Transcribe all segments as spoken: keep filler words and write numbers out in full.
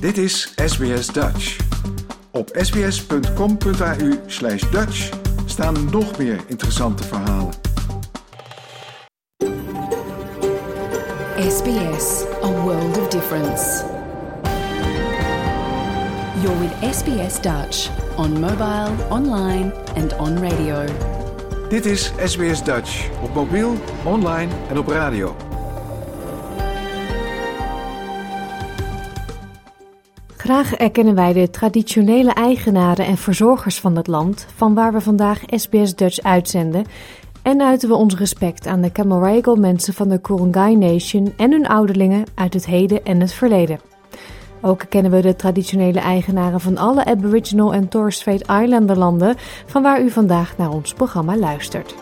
Dit is S B S Dutch. Op sbs.com.au slash Dutch staan nog meer interessante verhalen. S B S, a world of difference. You're with S B S Dutch, on mobile, online and on radio. Dit is S B S Dutch, op mobiel, online en op radio. Graag erkennen wij de traditionele eigenaren en verzorgers van het land, van waar we vandaag S B S Dutch uitzenden, en uiten we ons respect aan de Camaragal mensen van de Ku-ring-gai Nation en hun ouderlingen uit het heden en het verleden. Ook erkennen we de traditionele eigenaren van alle Aboriginal en Torres Strait Islander landen, van waar u vandaag naar ons programma luistert.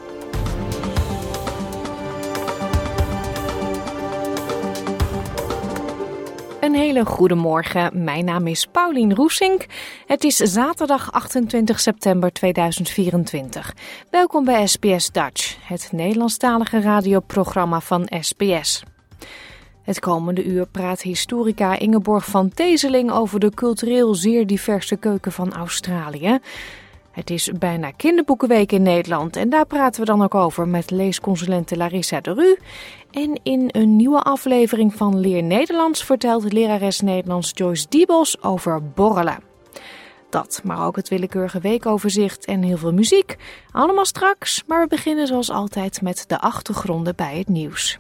Een hele goede morgen. Mijn naam is Paulien Roesink. Het is zaterdag achtentwintig september tweeduizend vierentwintig. Welkom bij S B S Dutch, het Nederlandstalige radioprogramma van S B S. Het komende uur praat historica Ingeborg van Teeseling over de cultureel zeer diverse keuken van Australië. Het is bijna kinderboekenweek in Nederland en daar praten we dan ook over met leesconsulente Larissa de Rue. En in een nieuwe aflevering van Leer Nederlands vertelt lerares Nederlands Joyce Diebels over borrelen. Dat, maar ook het willekeurige weekoverzicht en heel veel muziek. Allemaal straks, maar we beginnen zoals altijd met de achtergronden bij het nieuws.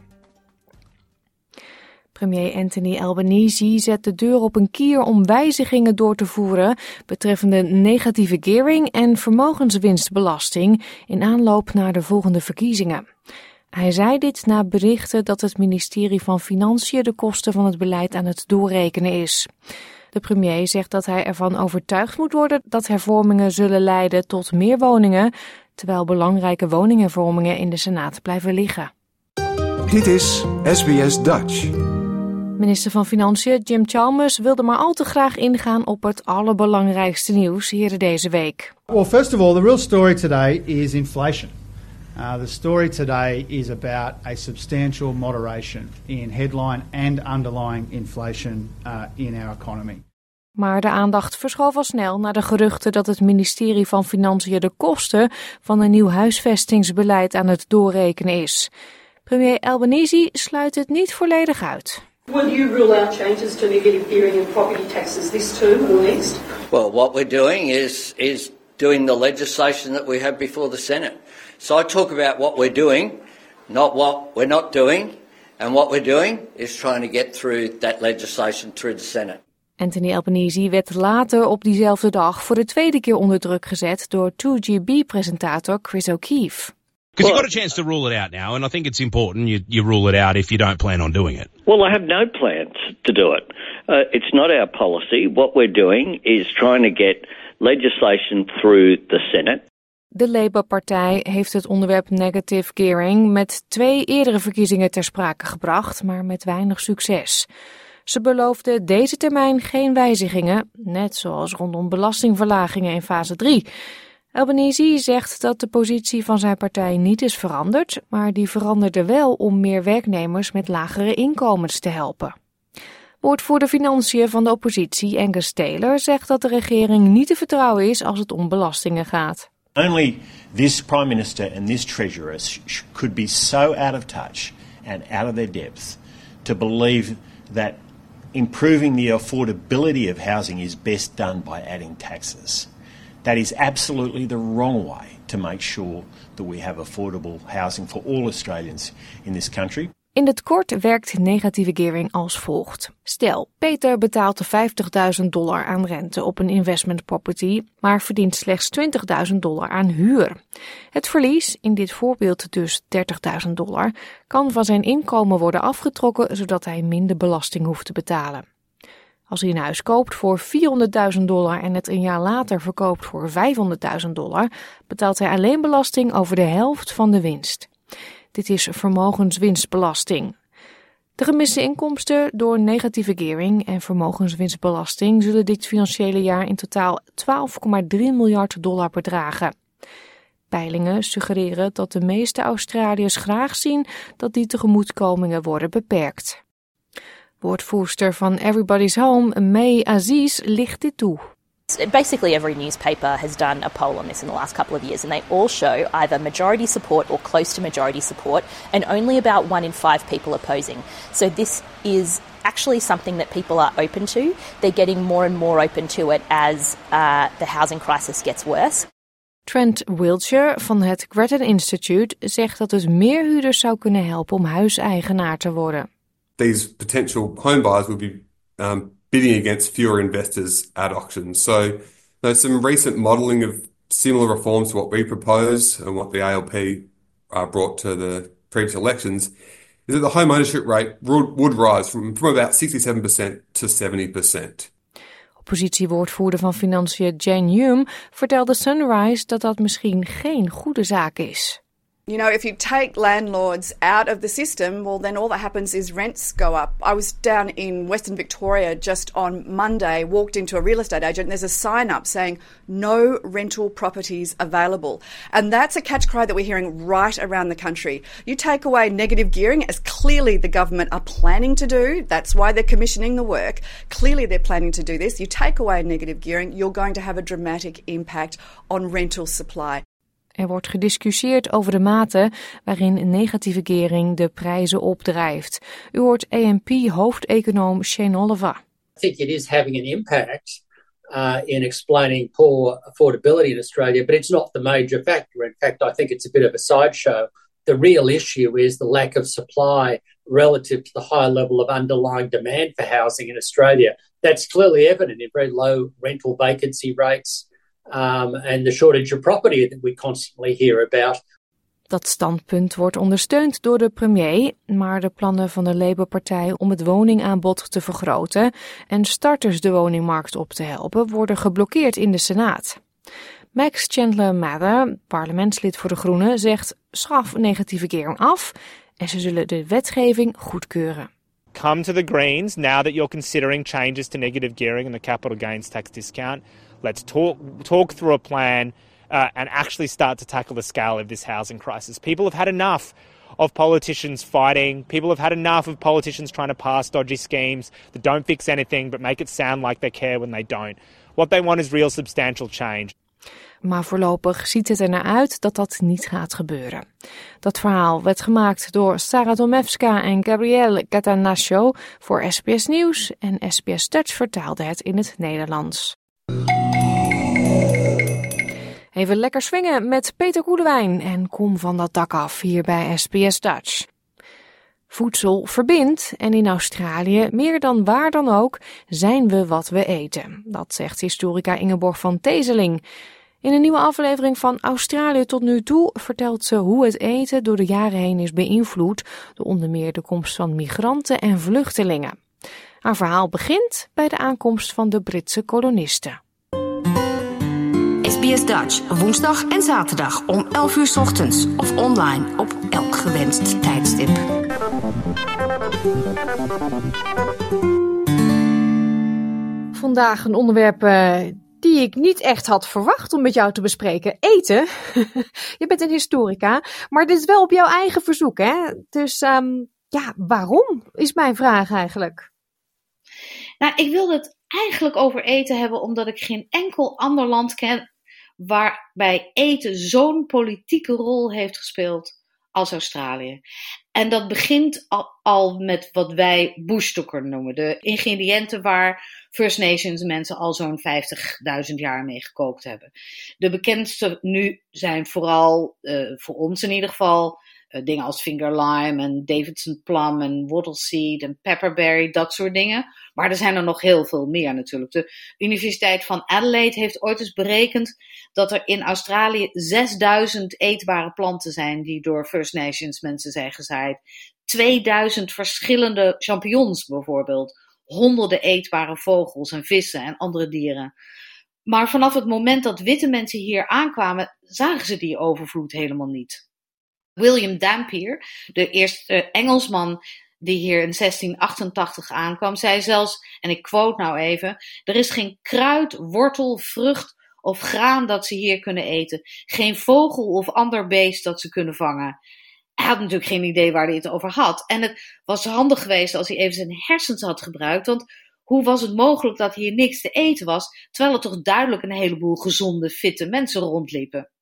Premier Anthony Albanese zet de deur op een kier om wijzigingen door te voeren betreffende negatieve gearing en vermogenswinstbelasting in aanloop naar de volgende verkiezingen. Hij zei dit na berichten dat het ministerie van Financiën de kosten van het beleid aan het doorrekenen is. De premier zegt dat hij ervan overtuigd moet worden dat hervormingen zullen leiden tot meer woningen, terwijl belangrijke woninghervormingen in de Senaat blijven liggen. Dit is S B S Dutch. Minister van Financiën Jim Chalmers wilde maar al te graag ingaan op het allerbelangrijkste nieuws hier deze week. Well, first of all, the real story today is inflation. Uh, the story today is about a substantial moderation in headline and underlying inflation uh, in our economy. Maar de aandacht verschoof al snel naar de geruchten dat het ministerie van Financiën de kosten van een nieuw huisvestingsbeleid aan het doorrekenen is. Premier Albanese sluit het niet volledig uit. Will you rule out changes to negative gearing and property taxes this term or next? Well, what we're doing is is doing the legislation that we have before the Senate. So I talk about what we're doing, not what we're not doing. And what we're doing is trying to get through that legislation through the Senate. Anthony Albanese werd later op diezelfde dag voor de tweede keer onder druk gezet door two G B-presentator Chris O'Keefe. Because you've got a chance to rule it out now, and I think it's important you, you rule it out if you don't plan on doing it. Well, I have no plans to do it. Uh, it's not our policy. What we're doing is trying to get legislation through the Senate. De Labour-partij heeft het onderwerp negative gearing met twee eerdere verkiezingen ter sprake gebracht, maar met weinig succes. Ze beloofden deze termijn geen wijzigingen, net zoals rondom belastingverlagingen in fase drie. Albanese zegt dat de positie van zijn partij niet is veranderd, maar die veranderde wel om meer werknemers met lagere inkomens te helpen. Woordvoerder Financiën van de oppositie Angus Taylor zegt dat de regering niet te vertrouwen is als het om belastingen gaat. Only this Prime Minister and this Treasurer sh- could be so out of touch and out of their depth to believe that improving the affordability of housing is best done by adding taxes. That is absolutely the wrong way to make sure that we have affordable housing for all Australians in this country. In het kort werkt negatieve gearing als volgt. Stel, Peter betaalt vijftigduizend dollar aan rente op een investment property, maar verdient slechts twintigduizend dollar aan huur. Het verlies, in dit voorbeeld dus dertigduizend dollar, kan van zijn inkomen worden afgetrokken, zodat hij minder belasting hoeft te betalen. Als hij een huis koopt voor vierhonderdduizend dollar en het een jaar later verkoopt voor vijfhonderdduizend dollar, betaalt hij alleen belasting over de helft van de winst. Dit is vermogenswinstbelasting. De gemiste inkomsten door negatieve gearing en vermogenswinstbelasting zullen dit financiële jaar in totaal twaalf komma drie miljard dollar bedragen. Peilingen suggereren dat de meeste Australiërs graag zien dat die tegemoetkomingen worden beperkt. Woordvoerster van Everybody's Home, May Aziz, licht dit toe. Basically every newspaper has done a poll on this in the last couple of years, and they all show either majority support or close to majority support, and only about one in five people opposing. So this is actually something that people are open to. They're getting more and more open to it as uh, the housing crisis gets worse. Trent Wiltshire van het Grattan Institute zegt dat het meer huurders zou kunnen helpen om huiseigenaar te worden. These potential home buyers will be um, bidding against fewer investors at auctions. So there's some recent modelling of similar reforms to what we propose and what the A L P uh, brought to the previous elections, is that the home ownership rate would rise from, from about sixty-seven percent to seventy percent. Oppositiewoordvoerder van Financiën Jane Hume vertelde Sunrise dat dat misschien geen goede zaak is. You know, if you take landlords out of the system, well, then all that happens is rents go up. I was down in Western Victoria just on Monday, walked into a real estate agent, and there's a sign up saying no rental properties available. And that's a catch cry that we're hearing right around the country. You take away negative gearing, as clearly the government are planning to do. That's why they're commissioning the work. Clearly they're planning to do this. You take away negative gearing, you're going to have a dramatic impact on rental supply. Er wordt gediscussieerd over de mate waarin negatieve gearing de prijzen opdrijft. U hoort A N P-hoofdeconoom Shane Oliver. I think it is having an impact uh, in explaining poor affordability in Australia, but it's not the major factor. In fact, I think it's a bit of a sideshow. The real issue is the lack of supply relative to the high level of underlying demand for housing in Australia. That's clearly evident in very low rental vacancy rates. Um, and the shortage of property that we constantly hear about. Dat standpunt wordt ondersteund door de premier, maar de plannen van de Labour-partij om het woningaanbod te vergroten en starters de woningmarkt op te helpen worden geblokkeerd in de Senaat. Max Chandler Mather, parlementslid voor de Groenen, zegt schaf negatieve gearing af en ze zullen de wetgeving goedkeuren. Come to the Greens now that you're considering changes to negative gearing and the capital gains tax discount. Let's talk talk through a plan uh, and actually start to tackle the scale of this housing crisis. People have had enough of politicians fighting. People have had enough of politicians trying to pass dodgy schemes that don't fix anything but make it sound like they care when they don't. What they want is real substantial change. Maar voorlopig ziet het er naar uit dat dat niet gaat gebeuren. Dat verhaal werd gemaakt door Sarah Domewska en Gabrielle Catanaccio voor S B S Nieuws en S B S Dutch vertaalde het in het Nederlands. Even lekker swingen met Peter Koelewijn en kom van dat dak af hier bij S B S Dutch. Voedsel verbindt en in Australië, meer dan waar dan ook, zijn we wat we eten. Dat zegt historica Ingeborg van Teeseling. In een nieuwe aflevering van Australië tot nu toe vertelt ze hoe het eten door de jaren heen is beïnvloed door onder meer de komst van migranten en vluchtelingen. Haar verhaal begint bij de aankomst van de Britse kolonisten. S B S Dutch, woensdag en zaterdag om elf uur 's ochtends of online op elk gewenst tijdstip. Vandaag een onderwerp uh, die ik niet echt had verwacht om met jou te bespreken. Eten. Je bent een historica, maar dit is wel op jouw eigen verzoek, hè? Dus um, ja, waarom is mijn vraag eigenlijk? Nou, ik wilde het eigenlijk over eten hebben omdat ik geen enkel ander land ken waarbij eten zo'n politieke rol heeft gespeeld als Australië. En dat begint al, al met wat wij bushtucker noemen. De ingrediënten waar First Nations mensen al zo'n vijftigduizend jaar mee gekookt hebben. De bekendste nu zijn vooral, uh, voor ons in ieder geval, uh, dingen als finger lime en Davidson plum en wattle seed en pepperberry, dat soort dingen. Maar er zijn er nog heel veel meer natuurlijk. De Universiteit van Adelaide heeft ooit eens berekend dat er in Australië zesduizend eetbare planten zijn die door First Nations mensen zijn gezaaid. tweeduizend verschillende champignons bijvoorbeeld. Honderden eetbare vogels en vissen en andere dieren. Maar vanaf het moment dat witte mensen hier aankwamen, zagen ze die overvloed helemaal niet. William Dampier, de eerste Engelsman die hier in zestien achtentachtig aankwam, zei zelfs, en ik quote nou even, er is geen kruid, wortel, vrucht of graan dat ze hier kunnen eten. Geen vogel of ander beest dat ze kunnen vangen. Hij had natuurlijk geen idee waar hij het over had. En het was handig geweest als hij even zijn hersens had gebruikt. Want hoe was het mogelijk dat hier niks te eten was, terwijl er toch duidelijk een heleboel gezonde, fitte mensen rondliepen?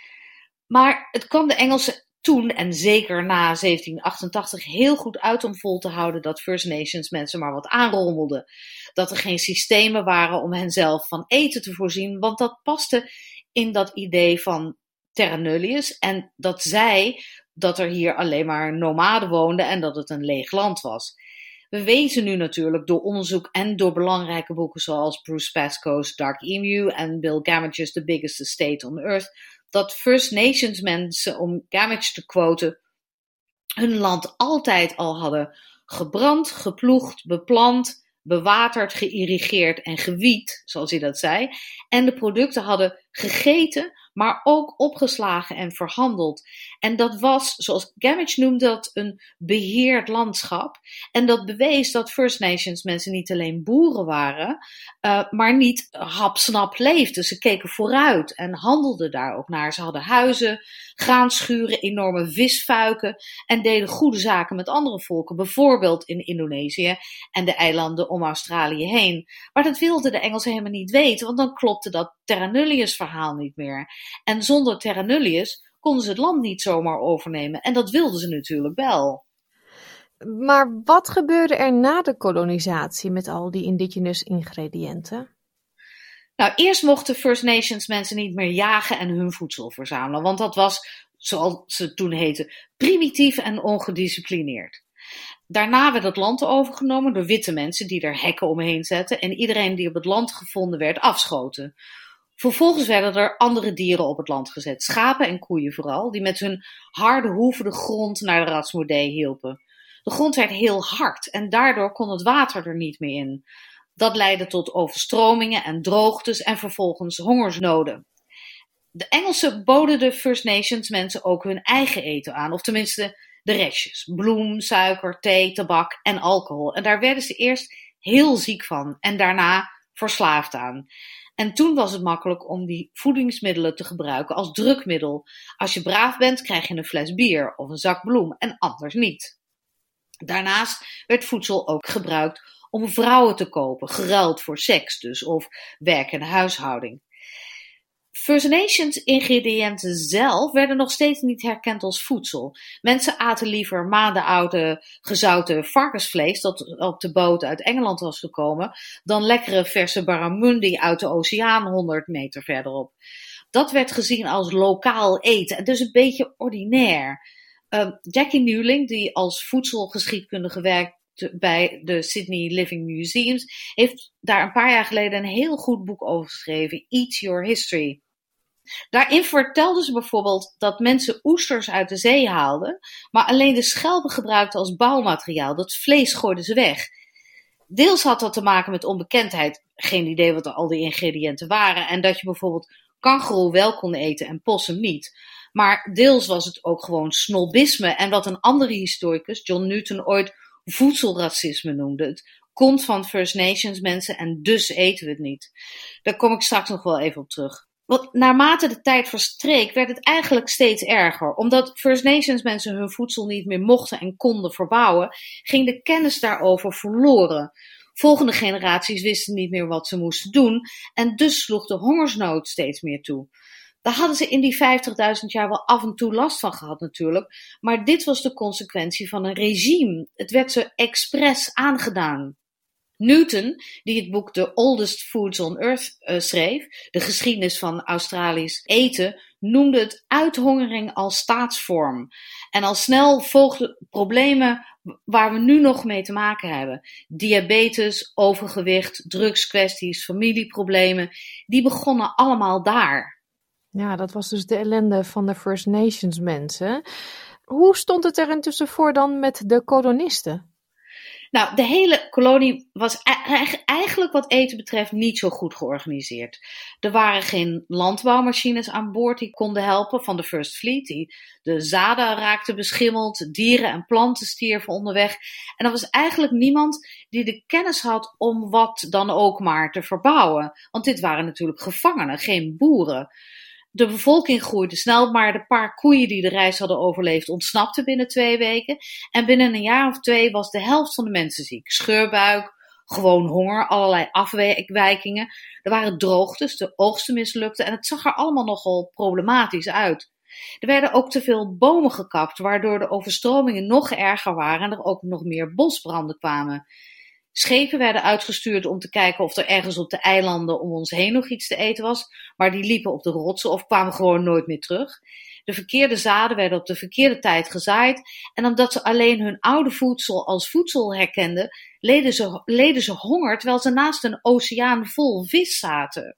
Maar het kwam de Engelsen toen, en zeker na zeventien achtentachtig, heel goed uit om vol te houden dat First Nations mensen maar wat aanrommelden. Dat er geen systemen waren om henzelf van eten te voorzien, want dat paste in dat idee van terra nullius. En dat zei dat er hier alleen maar nomaden woonden en dat het een leeg land was. We weten nu natuurlijk door onderzoek en door belangrijke boeken zoals Bruce Pascoe's Dark Emu en Bill Gamage's The Biggest Estate on Earth, dat First Nations mensen, om Gamage te quoten, hun land altijd al hadden gebrand, geploegd, beplant, bewaterd, geïrrigeerd en gewiet, zoals hij dat zei. En de producten hadden gegeten, maar ook opgeslagen en verhandeld. En dat was, zoals Gamage noemde dat, een beheerd landschap. En dat bewees dat First Nations mensen niet alleen boeren waren, uh, maar niet hapsnap leefden. Ze keken vooruit en handelden daar ook naar. Ze hadden huizen, graanschuren, enorme visfuiken en deden goede zaken met andere volken, bijvoorbeeld in Indonesië en de eilanden om Australië heen. Maar dat wilden de Engelsen helemaal niet weten, want dan klopte dat terra nullius verhaal niet meer. En zonder terra nullius konden ze het land niet zomaar overnemen. En dat wilden ze natuurlijk wel. Maar wat gebeurde er na de kolonisatie met al die indigenous ingrediënten? Nou, eerst mochten First Nations mensen niet meer jagen en hun voedsel verzamelen. Want dat was, zoals ze toen heette, primitief en ongedisciplineerd. Daarna werd het land overgenomen door witte mensen die er hekken omheen zetten en iedereen die op het land gevonden werd afschoten. Vervolgens werden er andere dieren op het land gezet, schapen en koeien vooral, die met hun harde hoeven de grond naar de Ratsmodee hielpen. De grond werd heel hard en daardoor kon het water er niet meer in. Dat leidde tot overstromingen en droogtes en vervolgens hongersnoden. De Engelsen boden de First Nations mensen ook hun eigen eten aan, of tenminste de restjes. Bloem, suiker, thee, tabak en alcohol. En daar werden ze eerst heel ziek van en daarna verslaafd aan. En toen was het makkelijk om die voedingsmiddelen te gebruiken als drukmiddel. Als je braaf bent, krijg je een fles bier of een zak bloem en anders niet. Daarnaast werd voedsel ook gebruikt om vrouwen te kopen, geruild voor seks dus, of werk in de huishouding. First Nations ingrediënten zelf werden nog steeds niet herkend als voedsel. Mensen aten liever maandenoude gezouten varkensvlees dat op de boot uit Engeland was gekomen, dan lekkere verse barramundi uit de oceaan honderd meter verderop. Dat werd gezien als lokaal eten, dus een beetje ordinair. Uh, Jackie Newling, die als voedselgeschiedkundige werkt bij de Sydney Living Museums, heeft daar een paar jaar geleden een heel goed boek over geschreven, Eat Your History. Daarin vertelden ze bijvoorbeeld dat mensen oesters uit de zee haalden, maar alleen de schelpen gebruikten als bouwmateriaal. Dat vlees gooiden ze weg. Deels had dat te maken met onbekendheid, geen idee wat al die ingrediënten waren, en dat je bijvoorbeeld kangoeroe wel kon eten en possum niet. Maar deels was het ook gewoon snobisme en wat een andere historicus, John Newton, ooit voedselracisme noemde. Het komt van First Nations mensen en dus eten we het niet. Daar kom ik straks nog wel even op terug. Want naarmate de tijd verstreek, werd het eigenlijk steeds erger. Omdat First Nations mensen hun voedsel niet meer mochten en konden verbouwen, ging de kennis daarover verloren. Volgende generaties wisten niet meer wat ze moesten doen en dus sloeg de hongersnood steeds meer toe. Daar hadden ze in die vijftigduizend jaar wel af en toe last van gehad natuurlijk, maar dit was de consequentie van een regime. Het werd ze expres aangedaan. Newton, die het boek The Oldest Foods on Earth uh, schreef, de geschiedenis van Australisch eten, noemde het uithongering als staatsvorm. En al snel volgden problemen waar we nu nog mee te maken hebben. Diabetes, overgewicht, drugskwesties, familieproblemen, die begonnen allemaal daar. Ja, dat was dus de ellende van de First Nations mensen. Hoe stond het er intussen voor dan met de kolonisten? Nou, de hele kolonie was eigenlijk wat eten betreft niet zo goed georganiseerd. Er waren geen landbouwmachines aan boord die konden helpen van de First Fleet. Die, de zaden raakten beschimmeld, dieren en planten stierven onderweg. En er was eigenlijk niemand die de kennis had om wat dan ook maar te verbouwen. Want dit waren natuurlijk gevangenen, geen boeren. De bevolking groeide snel, maar de paar koeien die de reis hadden overleefd ontsnapten binnen twee weken. En binnen een jaar of twee was de helft van de mensen ziek. Scheurbuik, gewoon honger, allerlei afwijkingen. Er waren droogtes, de oogsten mislukten en het zag er allemaal nogal problematisch uit. Er werden ook te veel bomen gekapt, waardoor de overstromingen nog erger waren en er ook nog meer bosbranden kwamen. Schepen werden uitgestuurd om te kijken of er ergens op de eilanden om ons heen nog iets te eten was, maar die liepen op de rotsen of kwamen gewoon nooit meer terug. De verkeerde zaden werden op de verkeerde tijd gezaaid en omdat ze alleen hun oude voedsel als voedsel herkenden, leden ze, leden ze honger terwijl ze naast een oceaan vol vis zaten.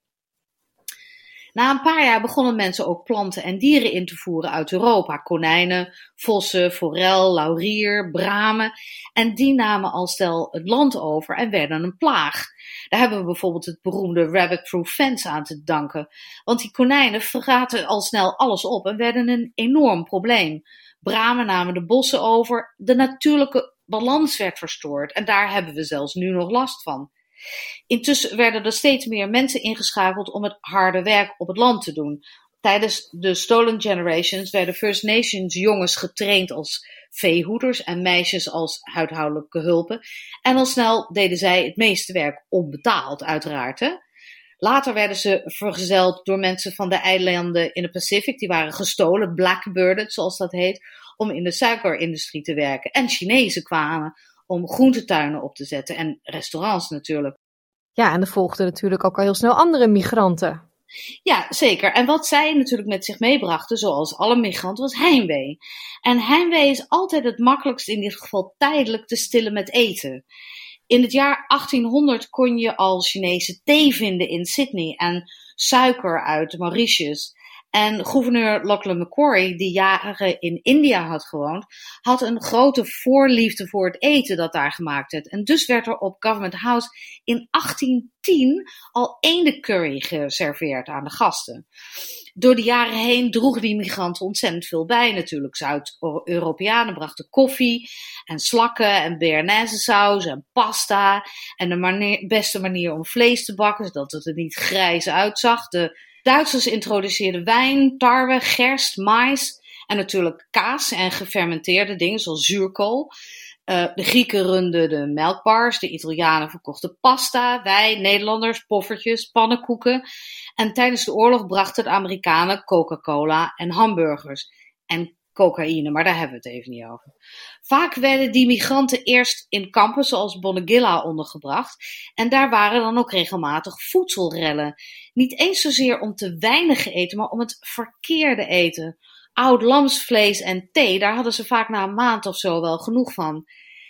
Na een paar jaar begonnen mensen ook planten en dieren in te voeren uit Europa. Konijnen, vossen, forel, laurier, bramen. En die namen al snel het land over en werden een plaag. Daar hebben we bijvoorbeeld het beroemde rabbit-proof fence aan te danken. Want die konijnen vergaten al snel alles op en werden een enorm probleem. Bramen namen de bossen over. De natuurlijke balans werd verstoord. En daar hebben we zelfs nu nog last van. Intussen werden er steeds meer mensen ingeschakeld om het harde werk op het land te doen. Tijdens de Stolen Generations werden First Nations jongens getraind als veehoeders en meisjes als huishoudelijke hulpen. En al snel deden zij het meeste werk onbetaald, uiteraard. Hè? Later werden ze vergezeld door mensen van de eilanden in de Pacific. Die waren gestolen, blackbirded zoals dat heet, om in de suikerindustrie te werken. En Chinezen kwamen om groentetuinen op te zetten en restaurants natuurlijk. Ja, en er volgden natuurlijk ook al heel snel andere migranten. Ja, zeker. En wat zij natuurlijk met zich meebrachten, zoals alle migranten, was heimwee. En heimwee is altijd het makkelijkst, in dit geval tijdelijk, te stillen met eten. In het jaar achttienhonderd kon je al Chinese thee vinden in Sydney en suiker uit Mauritius. En gouverneur Lachlan Macquarie, die jaren in India had gewoond, had een grote voorliefde voor het eten dat daar gemaakt werd. En dus werd er op Government House in achttien tien al eendencurry geserveerd aan de gasten. Door de jaren heen droegen die migranten ontzettend veel bij natuurlijk. Zuid-Europeanen brachten koffie en slakken en béarnaise saus en pasta. En de manier, beste manier om vlees te bakken, zodat het er niet grijs uitzag. De Duitsers introduceerden wijn, tarwe, gerst, mais en natuurlijk kaas en gefermenteerde dingen zoals zuurkool. Uh, de Grieken runden de melkbars, de Italianen verkochten pasta, wij Nederlanders poffertjes, pannenkoeken. En tijdens de oorlog brachten de Amerikanen Coca-Cola en hamburgers en cocaïne, maar daar hebben we het even niet over. Vaak werden die migranten eerst in kampen zoals Bonegilla ondergebracht en daar waren dan ook regelmatig voedselrellen. Niet eens zozeer om te weinig eten, maar om het verkeerde eten. Oud lamsvlees en thee, daar hadden ze vaak na een maand of zo wel genoeg van.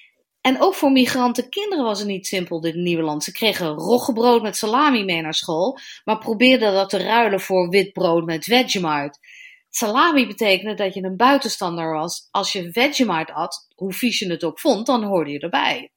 En ook voor migrantenkinderen was het niet simpel dit nieuwe land. Ze kregen roggebrood met salami mee naar school, maar probeerden dat te ruilen voor wit brood met Vegemite. Salami betekende dat je een buitenstander was. Als je Vegemite at, hoe vies je het ook vond, dan hoorde je erbij.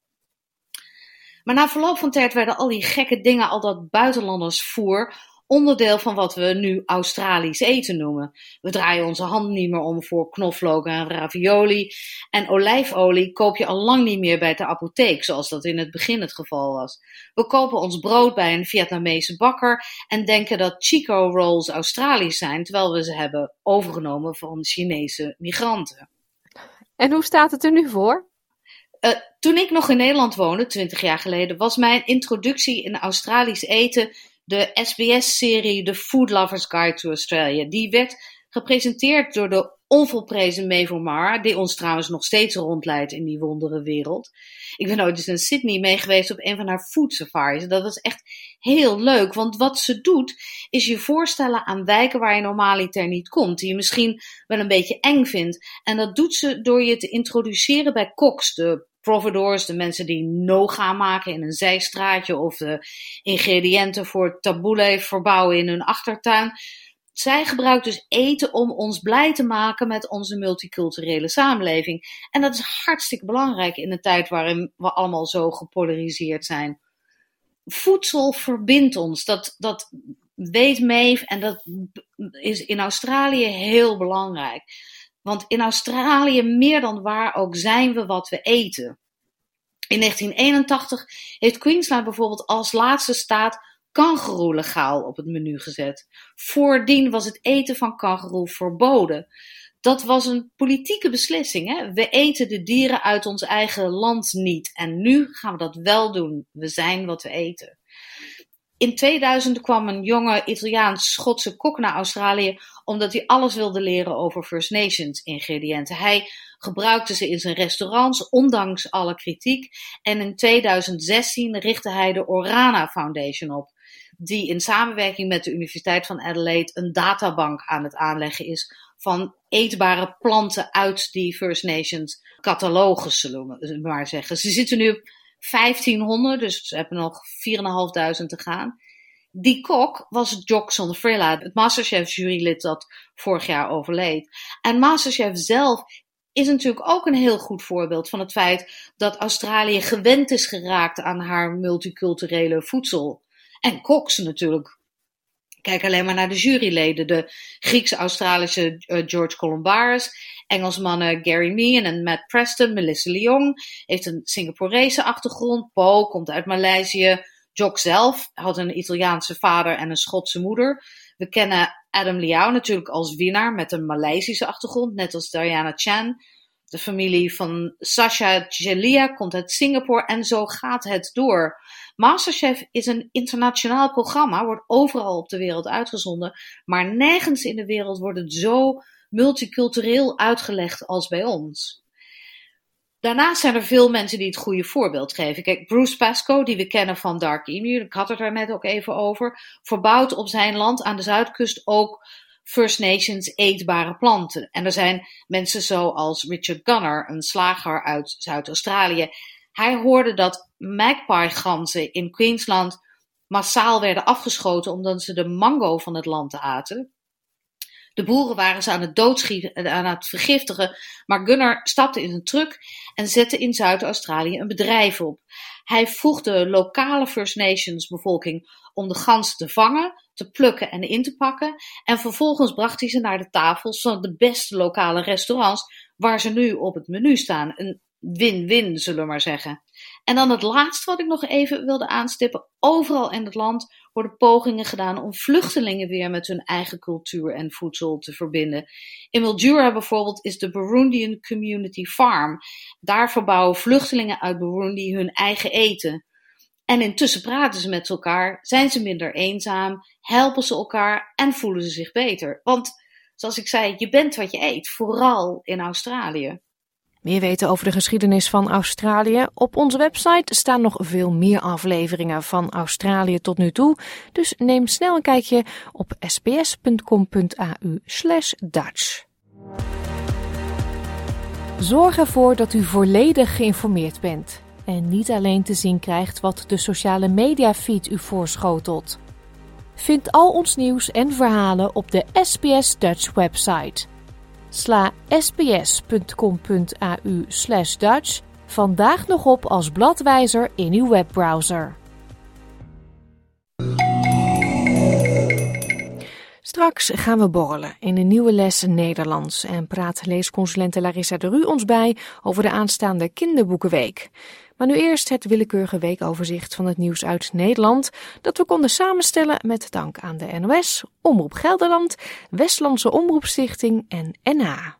Maar na verloop van tijd werden al die gekke dingen, al dat buitenlandersvoer, onderdeel van wat we nu Australisch eten noemen. We draaien onze hand niet meer om voor knoflook en ravioli. En olijfolie koop je al lang niet meer bij de apotheek, zoals dat in het begin het geval was. We kopen ons brood bij een Vietnamese bakker en denken dat Chico rolls Australisch zijn, terwijl we ze hebben overgenomen van Chinese migranten. En hoe staat het er nu voor? Uh, toen ik nog in Nederland woonde, twintig jaar geleden, was mijn introductie in Australisch eten de S B S-serie The Food Lover's Guide to Australia. Die werd gepresenteerd door de onvolprezen Mavor Mara, die ons trouwens nog steeds rondleidt in die wondere wereld. Ik ben ooit eens in Sydney mee geweest op een van haar food safaris. Dat was echt heel leuk, want wat ze doet is je voorstellen aan wijken waar je normaliter niet komt, die je misschien wel een beetje eng vindt. En dat doet ze door je te introduceren bij koks, de providors, de mensen die noga maken in een zijstraatje of de ingrediënten voor tabbouleh verbouwen in hun achtertuin. Zij gebruikt dus eten om ons blij te maken met onze multiculturele samenleving. En dat is hartstikke belangrijk in een tijd waarin we allemaal zo gepolariseerd zijn. Voedsel verbindt ons, dat, dat weet Maeve en dat is in Australië heel belangrijk. Want in Australië, meer dan waar ook, zijn we wat we eten. In negentien eenentachtig heeft Queensland bijvoorbeeld als laatste staat kangoeroe legaal op het menu gezet. Voordien was het eten van kangoeroe verboden. Dat was een politieke beslissing. Hè? We eten de dieren uit ons eigen land niet. En nu gaan we dat wel doen. We zijn wat we eten. In tweeduizend kwam een jonge Italiaans-Schotse kok naar Australië omdat hij alles wilde leren over First Nations ingrediënten. Hij gebruikte ze in zijn restaurants, ondanks alle kritiek. En in tweeduizend zestien richtte hij de Orana Foundation op, die in samenwerking met de Universiteit van Adelaide een databank aan het aanleggen is van eetbare planten uit die First Nations catalogus, zullen we maar zeggen. Ze zitten nu op vijftienhonderd, dus ze hebben nog vierduizend vijfhonderd te gaan. Die kok was Jock Sonfrilla, het Masterchef jurylid dat vorig jaar overleed. En Masterchef zelf is natuurlijk ook een heel goed voorbeeld van het feit dat Australië gewend is geraakt aan haar multiculturele voedsel. En koks natuurlijk. Kijk alleen maar naar de juryleden. De Grieks-Australische uh, George Columbaris, Engelsmannen Gary Meehan en Matt Preston, Melissa Leong heeft een Singaporese achtergrond, Paul komt uit Maleisië, Jock zelf had een Italiaanse vader en een Schotse moeder. We kennen Adam Liao natuurlijk als winnaar met een Maleisische achtergrond, net als Diana Chan. De familie van Sasha Jelia komt uit Singapore en zo gaat het door. Masterchef is een internationaal programma, wordt overal op de wereld uitgezonden, maar nergens in de wereld wordt het zo multicultureel uitgelegd als bij ons. Daarnaast zijn er veel mensen die het goede voorbeeld geven. Kijk, Bruce Pascoe, die we kennen van Dark Emu, ik had het daar net ook even over, verbouwt op zijn land aan de zuidkust ook First Nations eetbare planten. En er zijn mensen zoals Richard Gunner, een slager uit Zuid-Australië. Hij hoorde dat magpie-ganzen in Queensland massaal werden afgeschoten omdat ze de mango van het land aten. De boeren waren ze aan het doodschieten, aan het vergiftigen, maar Gunner stapte in een truck en zette in Zuid-Australië een bedrijf op. Hij vroeg de lokale First Nations bevolking om de ganzen te vangen, te plukken en in te pakken. En vervolgens bracht hij ze naar de tafels van de beste lokale restaurants waar ze nu op het menu staan. Een win-win, zullen we maar zeggen. En dan het laatste wat ik nog even wilde aanstippen. Overal in het land worden pogingen gedaan om vluchtelingen weer met hun eigen cultuur en voedsel te verbinden. In Mildura bijvoorbeeld is de Burundian Community Farm. Daar verbouwen vluchtelingen uit Burundi hun eigen eten. En intussen praten ze met elkaar, zijn ze minder eenzaam, helpen ze elkaar en voelen ze zich beter. Want, zoals ik zei, je bent wat je eet, vooral in Australië. Meer weten over de geschiedenis van Australië? Op onze website staan nog veel meer afleveringen van Australië tot nu toe. Dus neem snel een kijkje op sbs.com.au slash Dutch. Zorg ervoor dat u volledig geïnformeerd bent en niet alleen te zien krijgt wat de sociale media feed u voorschotelt. Vind al ons nieuws en verhalen op de S B S Dutch website. Sla sbs.com.au slash Dutch vandaag nog op als bladwijzer in uw webbrowser. Straks gaan we borrelen in een nieuwe les Nederlands en praat leesconsulente Larissa de Rue ons bij over de aanstaande Kinderboekenweek. Maar nu eerst het willekeurige weekoverzicht van het nieuws uit Nederland dat we konden samenstellen met dank aan de N O S, Omroep Gelderland, Westlandse Omroepstichting en N H.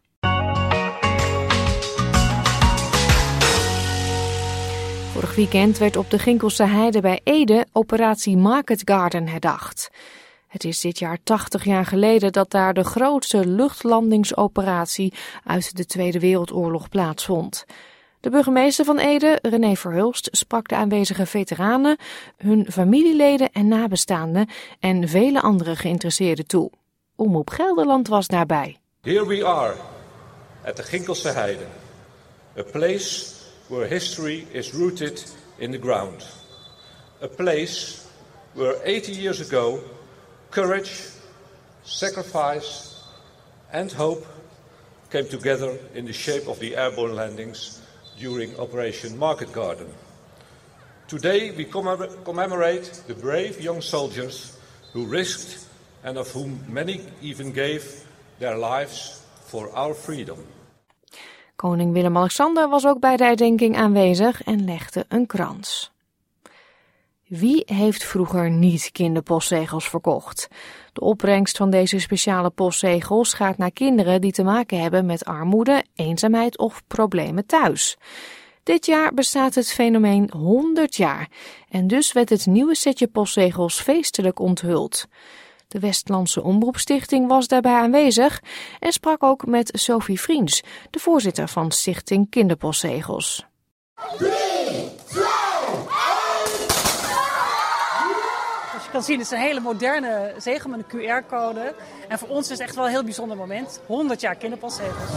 Vorig weekend werd op de Ginkelse Heide bij Ede operatie Market Garden herdacht. Het is dit jaar tachtig jaar geleden dat daar de grootste luchtlandingsoperatie uit de Tweede Wereldoorlog plaatsvond. De burgemeester van Ede, René Verhulst, sprak de aanwezige veteranen, hun familieleden en nabestaanden en vele andere geïnteresseerden toe. Omroep Gelderland was daarbij. Here we are at the Ginkelse Heide, a place where history is rooted in the ground. A place where eighty years ago courage, sacrifice and hope came together in the shape of the airborne landings during Operation Market Garden. Today we commemorate the brave young soldiers who risked and of whom many even gave their lives for our freedom. Koning Willem-Alexander was ook bij de herdenking aanwezig en legde een krans. Wie heeft vroeger niet kinderpostzegels verkocht? De opbrengst van deze speciale postzegels gaat naar kinderen die te maken hebben met armoede, eenzaamheid of problemen thuis. Dit jaar bestaat het fenomeen honderd jaar en dus werd het nieuwe setje postzegels feestelijk onthuld. De Westlandse Omroepstichting was daarbij aanwezig en sprak ook met Sophie Vriends, de voorzitter van Stichting Kinderpostzegels. Als je kan zien, het is een hele moderne zegel met een Q R-code. En voor ons is het echt wel een heel bijzonder moment. honderd jaar kinderpostzegels.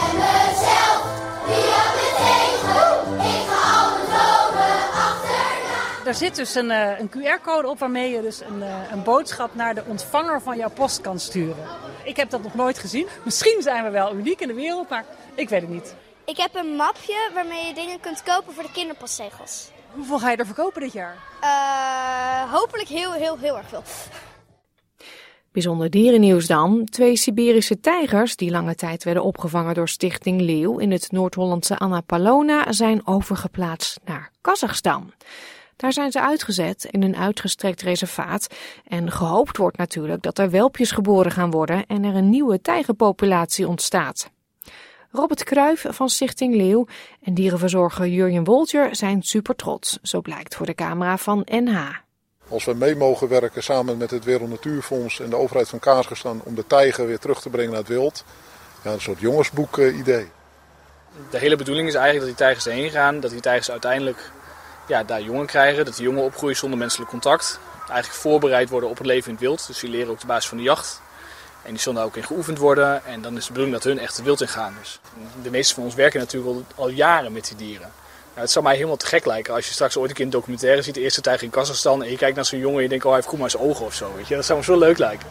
Er zit dus een, een Q R-code op waarmee je dus een, een boodschap naar de ontvanger van jouw post kan sturen. Ik heb dat nog nooit gezien. Misschien zijn we wel uniek in de wereld, maar ik weet het niet. Ik heb een mapje waarmee je dingen kunt kopen voor de kinderpostzegels. Hoeveel ga je er verkopen dit jaar? Uh, hopelijk heel, heel, heel erg veel. Bijzonder dierennieuws dan. Twee Siberische tijgers, die lange tijd werden opgevangen door Stichting Leeuw in het Noord-Hollandse Annapolona, zijn overgeplaatst naar Kazachstan. Daar zijn ze uitgezet in een uitgestrekt reservaat en gehoopt wordt natuurlijk dat er welpjes geboren gaan worden en er een nieuwe tijgerpopulatie ontstaat. Robert Cruijff van Stichting Leeuw en dierenverzorger Jurjen Woltjer zijn super trots, zo blijkt voor de camera van N H. Als we mee mogen werken samen met het Wereld Natuurfonds en de overheid van Kazachstan om de tijger weer terug te brengen naar het wild, ja, een soort jongensboek uh, idee. De hele bedoeling is eigenlijk dat die tijgers erheen gaan, dat die tijgers uiteindelijk ja, daar jongen krijgen, dat die jongen opgroeien zonder menselijk contact. Eigenlijk voorbereid worden op het leven in het wild, dus die leren ook de basis van de jacht. En die zullen daar ook in geoefend worden en dan is de bedoeling dat hun echt het wild in gaan. Dus de meeste van ons werken natuurlijk al, al jaren met die dieren. Nou, het zou mij helemaal te gek lijken als je straks ooit een keer een documentaire ziet, de eerste tijger in Kazachstan en je kijkt naar zo'n jongen en je denkt, oh hij heeft goed maar zijn ogen of zo. Weet je? Dat zou me zo leuk lijken.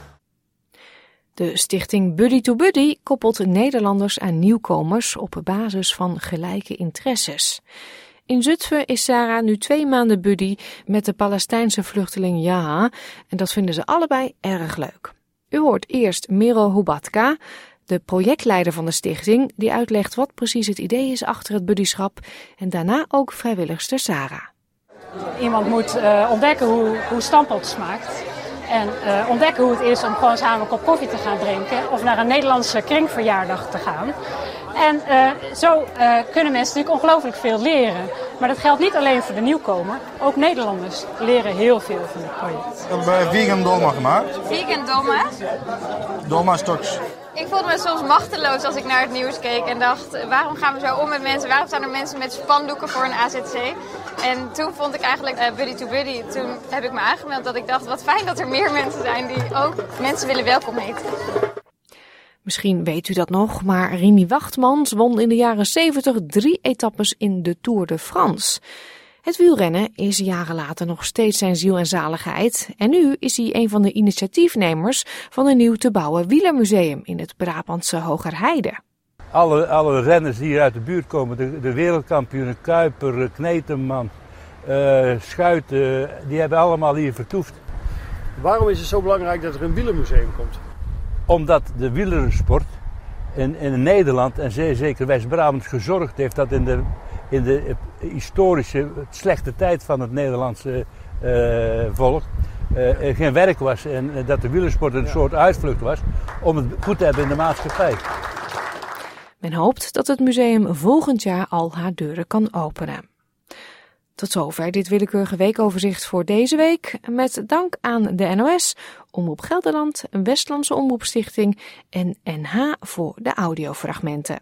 De stichting Buddy to Buddy koppelt Nederlanders aan nieuwkomers op basis van gelijke interesses. In Zutphen is Sarah nu twee maanden buddy met de Palestijnse vluchteling Yaha en dat vinden ze allebei erg leuk. U hoort eerst Merel Hubatka, de projectleider van de stichting, die uitlegt wat precies het idee is achter het buddyschap en daarna ook vrijwilligster Sarah. Iemand moet uh, ontdekken hoe, hoe stamppot smaakt en uh, ontdekken hoe het is om gewoon samen een kop koffie te gaan drinken of naar een Nederlandse kringverjaardag te gaan. En uh, zo uh, kunnen mensen natuurlijk ongelooflijk veel leren. Maar dat geldt niet alleen voor de nieuwkomer. Ook Nederlanders leren heel veel van het project. Ik heb vegan dolma gemaakt. Vegan dolma? Dolma stocks. Ik voelde me soms machteloos als ik naar het nieuws keek en dacht, waarom gaan we zo om met mensen? Waarom staan er mensen met spandoeken voor een A Z C? En toen vond ik eigenlijk uh, Buddy to Buddy. Toen heb ik me aangemeld dat ik dacht, wat fijn dat er meer mensen zijn die ook mensen willen welkom heten. Misschien weet u dat nog, maar Rini Wachtmans won in de jaren zeventig drie etappes in de Tour de France. Het wielrennen is jaren later nog steeds zijn ziel en zaligheid. En nu is hij een van de initiatiefnemers van een nieuw te bouwen wielermuseum in het Brabantse Hogerheide. Alle, alle renners die hier uit de buurt komen, de, de wereldkampioenen, Kuiper, Kneteman, uh, Schuiten, die hebben allemaal hier vertoefd. Waarom is het zo belangrijk dat er een wielermuseum komt? Omdat de wielersport in, in Nederland en zeer zeker West-Brabant gezorgd heeft dat in de, in de historische slechte tijd van het Nederlandse uh, volk uh, er geen werk was en uh, dat de wielersport een ja. soort uitvlucht was om het goed te hebben in de maatschappij. Men hoopt dat het museum volgend jaar al haar deuren kan openen. Tot zover dit willekeurige weekoverzicht voor deze week. Met dank aan de N O S, Omroep Gelderland, Westlandse Omroepstichting en N H voor de audiofragmenten.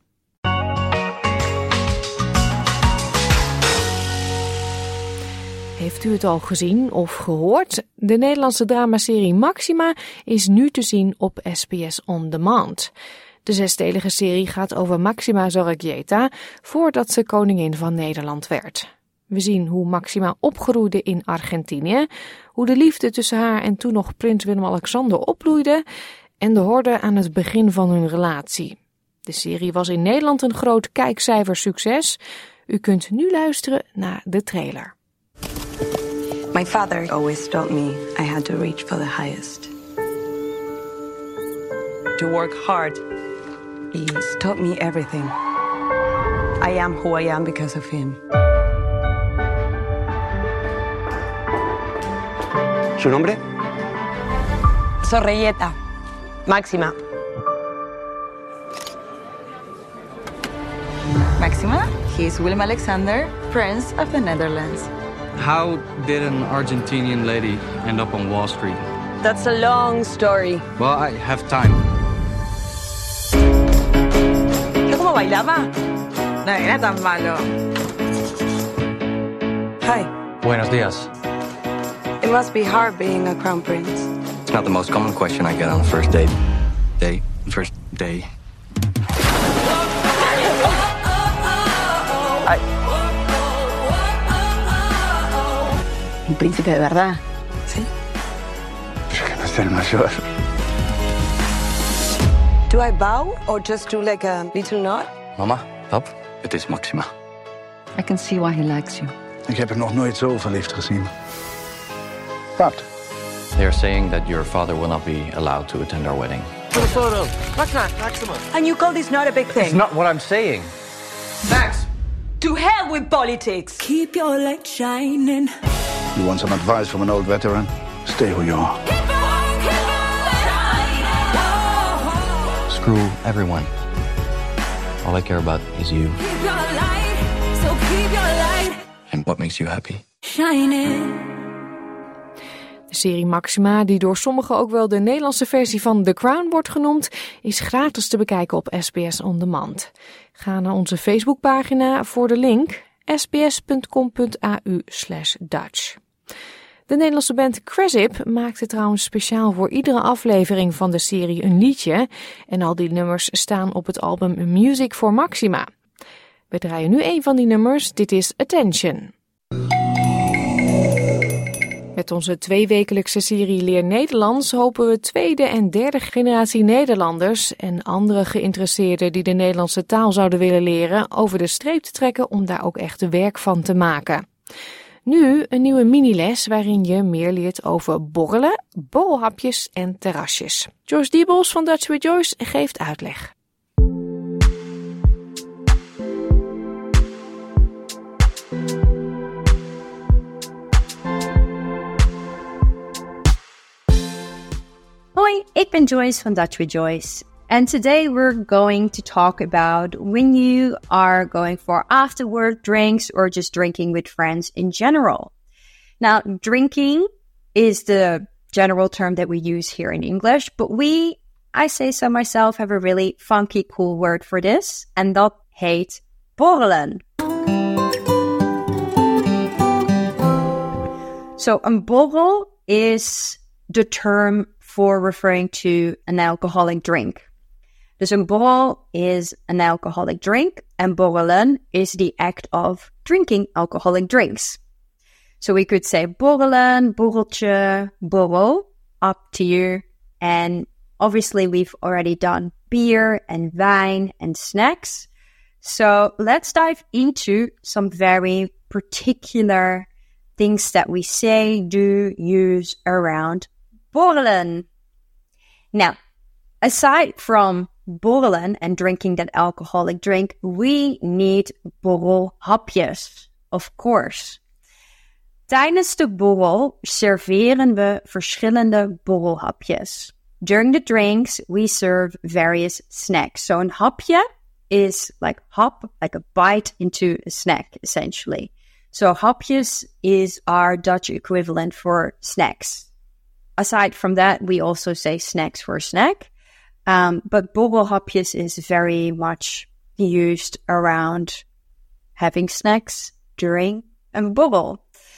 Heeft u het al gezien of gehoord? De Nederlandse dramaserie Maxima is nu te zien op S B S On Demand. De zesdelige serie gaat over Maxima Zorregieta voordat ze koningin van Nederland werd. We zien hoe Maxima opgroeide in Argentinië, hoe de liefde tussen haar en toen nog prins Willem-Alexander opbloeide en de horde aan het begin van hun relatie. De serie was in Nederland een groot kijkcijfersucces. U kunt nu luisteren naar de trailer. My father always told me I had to reach for the highest. To work hard. He's taught me everything. I am who I am because of him. ¿Su nombre? Zorrilleta. Máxima. Maxima, he is Willem Alexander, Prince of the Netherlands. How did an Argentinian lady end up on Wall Street? That's a long story. Well, I have time. ¿Viste cómo bailaba? No era tan malo. Hi. Buenos días. It must be hard being a crown prince. It's not the most common question I get on a first date. Day, first day. Ay. Un príncipe de verdad. Sí. No es el mayor. Do I bow or just do like a little nod? Mama, pap, het is Maxima. I can see why he likes you. Ik heb er nog nooit zo verliefd gezien. Wat? They are saying that your father will not be allowed to attend our wedding. For the photo. Maxima. Maxima. And you call this not a big thing? It's not what I'm saying. Max. To hell with politics. Keep your light shining. You want some advice from an old veteran? Stay who you are. Screw everyone. All I care about is you. Keep your light, so keep your light And what makes you happy? shining. De serie Maxima, die door sommigen ook wel de Nederlandse versie van The Crown wordt genoemd, is gratis te bekijken op S B S On Demand. Ga naar onze Facebookpagina voor de link sbs.com.au slash Dutch. De Nederlandse band Cresip maakte trouwens speciaal voor iedere aflevering van de serie een liedje en al die nummers staan op het album Music for Maxima. We draaien nu een van die nummers, dit is Attention. Met onze tweewekelijkse serie Leer Nederlands hopen we tweede en derde generatie Nederlanders en andere geïnteresseerden die de Nederlandse taal zouden willen leren over de streep te trekken om daar ook echt werk van te maken. Nu een nieuwe miniles waarin je meer leert over borrelen, borrelhapjes en terrasjes. Joyce Diebels van Dutch with Joyce geeft uitleg. Hoi, ik ben Joyce van Dutch with Joyce. And today we're going to talk about when you are going for after work drinks or just drinking with friends in general. Now, drinking is the general term that we use here in English, but we, I say so myself, have a really funky, cool word for this, and dat heet borrelen. So, een borrel is the term for referring to an alcoholic drink. Dus een borrel is an alcoholic drink, and borrelen is the act of drinking alcoholic drinks. So we could say borrelen, borreltje, borrel, up to you. And obviously we've already done beer and wine and snacks. So let's dive into some very particular things that we say, do, use around borrelen. Now, aside from borrelen and drinking that alcoholic drink, we need borrelhapjes, of course. Tijdens de borrel serveren we verschillende borrelhapjes. During the drinks, we serve various snacks. So een hapje is like hop, like a bite into a snack, essentially. So hapjes is our Dutch equivalent for snacks. Aside from that, we also say snacks for snack. Um, but borrelhapjes is very much used around having snacks during a borrel.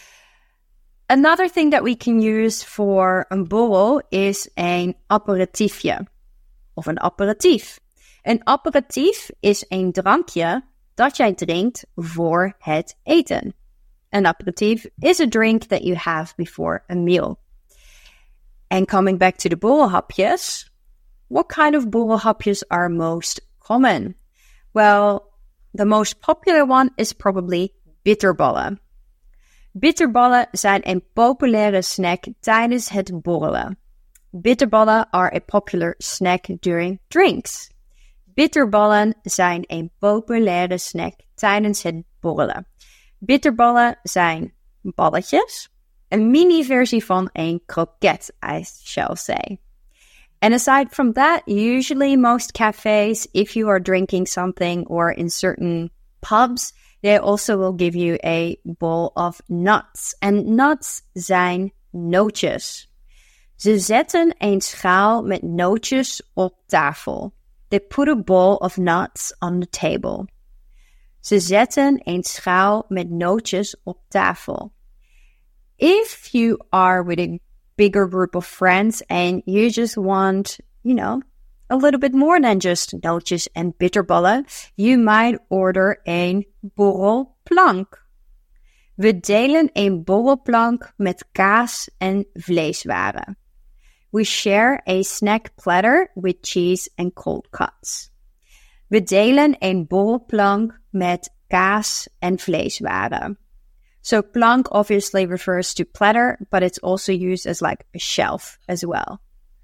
Another thing that we can use for een borrel is een aperitiefje of een aperitief. Een aperitief is een drankje dat jij drinkt voor het eten. An aperitif is a drink that you have before a meal. And coming back to the borrelhapjes, what kind of borrelhapjes are most common? Well, the most popular one is probably bitterballen. Bitterballen zijn een populaire snack tijdens het borrelen. Bitterballen are a popular snack during drinks. Bitterballen zijn een populaire snack tijdens het borrelen. Bitterballen zijn balletjes Een mini-versie van een kroket, I shall say. And aside from that, usually most cafes, if you are drinking something or in certain pubs, they also will give you a bowl of nuts. En nuts zijn nootjes. Ze zetten een schaal met nootjes op tafel. They put a bowl of nuts on the table. Ze zetten een schaal met nootjes op tafel. If you are with a bigger group of friends and you just want, you know, a little bit more than just nootjes en bitterballen, you might order een borrelplank. We delen een borrelplank met kaas en vleeswaren. We share a snack platter with cheese and cold cuts. We delen een borrelplank met kaas en vleeswaren. So plank obviously refers to platter, but it's also used as like a shelf as well.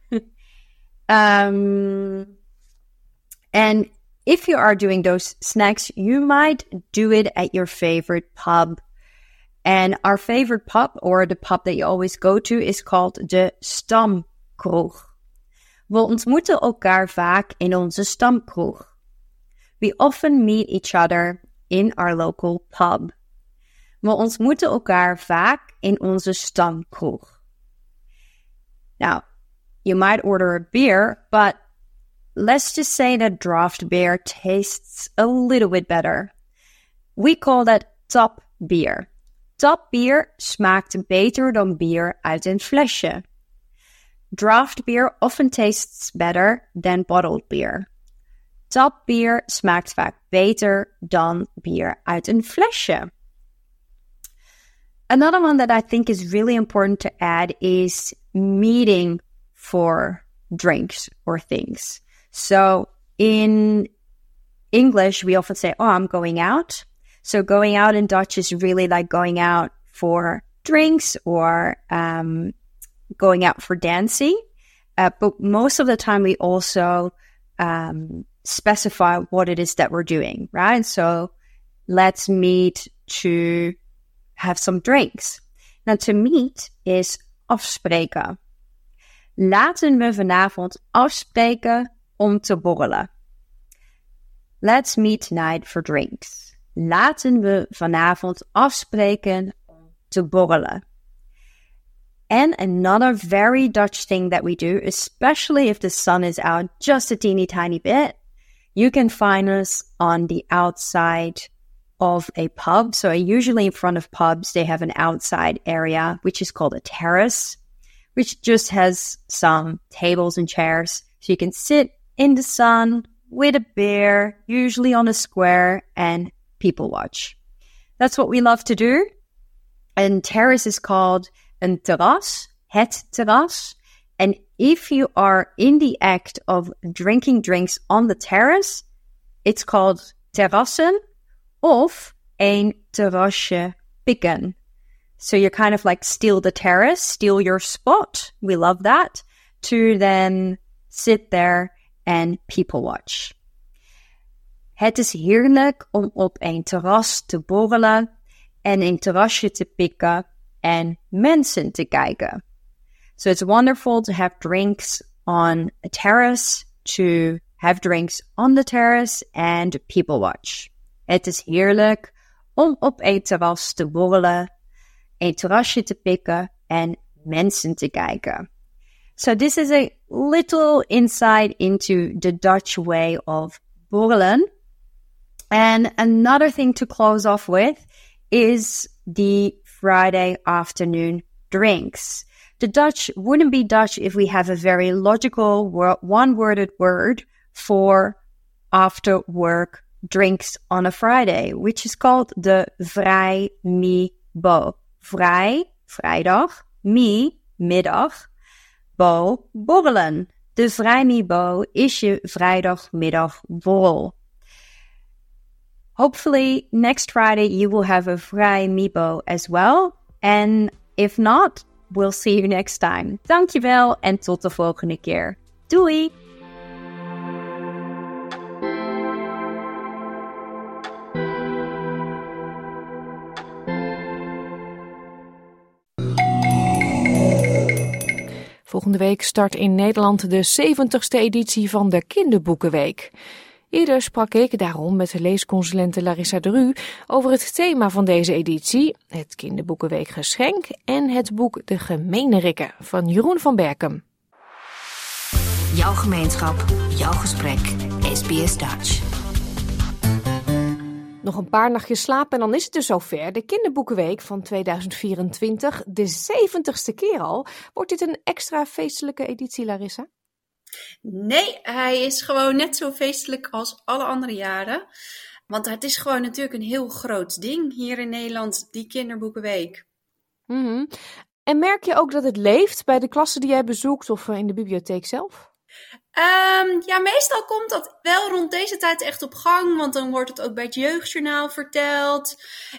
um, and if you are doing those snacks, you might do it at your favorite pub. And our favorite pub, or the pub that you always go to, is called de stamkroeg. We ontmoeten elkaar vaak in onze stamkroeg. We often meet each other in our local pub. We ontmoeten elkaar vaak in onze stamkroeg. Now, you might order a beer, but let's just say that draft beer tastes a little bit better. We call that top beer. Top bier smaakt beter dan bier uit een flesje. Draft beer often tastes better than bottled beer. Top bier smaakt vaak beter dan bier uit een flesje. Another one that I think is really important to add is meeting for drinks or things. So in English, we often say, oh, I'm going out. So going out in Dutch is really like going out for drinks or um, going out for dancing. Uh, but most of the time we also um, specify what it is that we're doing, right? So let's meet to have some drinks. Now to meet is afspreken. Laten we vanavond afspreken om te borrelen. Let's meet tonight for drinks. Laten we vanavond afspreken om te borrelen. And another very Dutch thing that we do, especially if the sun is out just a teeny tiny bit, you can find us on the outside of a pub. So usually in front of pubs, they have an outside area, which is called a terrace, which just has some tables and chairs. So you can sit in the sun with a beer, usually on a square, and people watch. That's what we love to do. And terrace is called een terras, het terras. And if you are in the act of drinking drinks on the terrace, it's called terrassen of een terrasje pikken. So you kind of like steal the terrace, steal your spot. We love that. To then sit there and people watch. Het is heerlijk om op een terras te borrelen en een terrasje te pikken en mensen te kijken. So it's wonderful to have drinks on a terrace, to have drinks on the terrace and people watch. Het is heerlijk om op een terras te borrelen, een terrasje te pikken en mensen te kijken. So this is a little insight into the Dutch way of borrelen. And another thing to close off with is the Friday afternoon drinks. The Dutch wouldn't be Dutch if we have a very logical one-worded word for after work drinks on a Friday, which is called the vrijmibo. Vrij, vrijdag, mi, middag, bo, borrelen. De vrijmibo is je vrijdagmiddag borrel. Hopefully next Friday you will have a vrijmibo as well. And if not, we'll see you next time. Dankjewel en tot de volgende keer. Doei! Volgende week start in Nederland de zeventigste editie van de Kinderboekenweek. Eerder sprak ik daarom met de leesconsulente Larissa de Rue over het thema van deze editie, het Kinderboekenweek Geschenk en het boek De Gemeenerikken van Jeroen van Berkem. Jouw gemeenschap, jouw gesprek, S B S Dutch. Nog een paar nachtjes slapen en dan is het dus zover. De Kinderboekenweek van tweeduizend vierentwintig, de zeventigste keer al. Wordt dit een extra feestelijke editie, Larissa? Nee, hij is gewoon net zo feestelijk als alle andere jaren. Want het is gewoon natuurlijk een heel groot ding hier in Nederland, die Kinderboekenweek. Mm-hmm. En merk je ook dat het leeft bij de klassen die jij bezoekt of in de bibliotheek zelf? Um, ja, meestal komt dat wel rond deze tijd echt op gang, want dan wordt het ook bij het Jeugdjournaal verteld.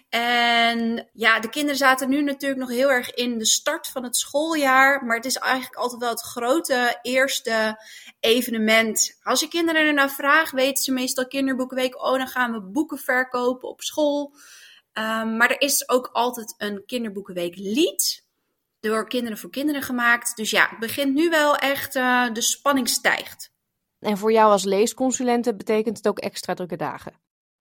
En ja, de kinderen zaten nu natuurlijk nog heel erg in de start van het schooljaar, maar het is eigenlijk altijd wel het grote eerste evenement. Als je kinderen ernaar vraagt, weten ze meestal Kinderboekenweek, oh, dan gaan we boeken verkopen op school. Um, maar er is ook altijd een Kinderboekenweek lied. Door Kinderen voor Kinderen gemaakt. Dus ja, het begint nu wel echt, uh, de spanning stijgt. En voor jou als leesconsulente betekent het ook extra drukke dagen?